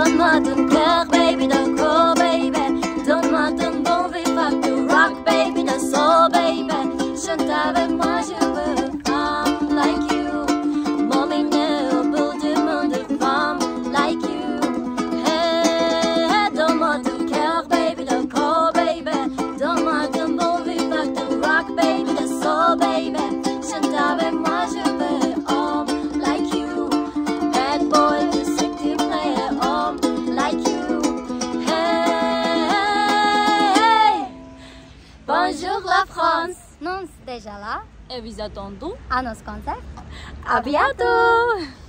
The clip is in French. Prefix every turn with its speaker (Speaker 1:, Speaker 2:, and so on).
Speaker 1: Donne-moi ton cœur, baby, d'accord, baby. Donne-moi ton bon vivant de rock, baby, de soul, baby. Chante avec moi, je veux femme like you. Mon mineur, du monde de femme like you. Hey, donne-moi ton cœur, baby, d'accord, baby. Donne-moi ton bon vivant de rock, baby, de soul, baby. Chante avec moi, je veux homme like you. Bad boy, the sexy player, homme like you. Hey, bonjour la France.
Speaker 2: Non, c'est déjà là.
Speaker 1: Et vous attendons
Speaker 2: À nos concerts.
Speaker 1: à bientôt.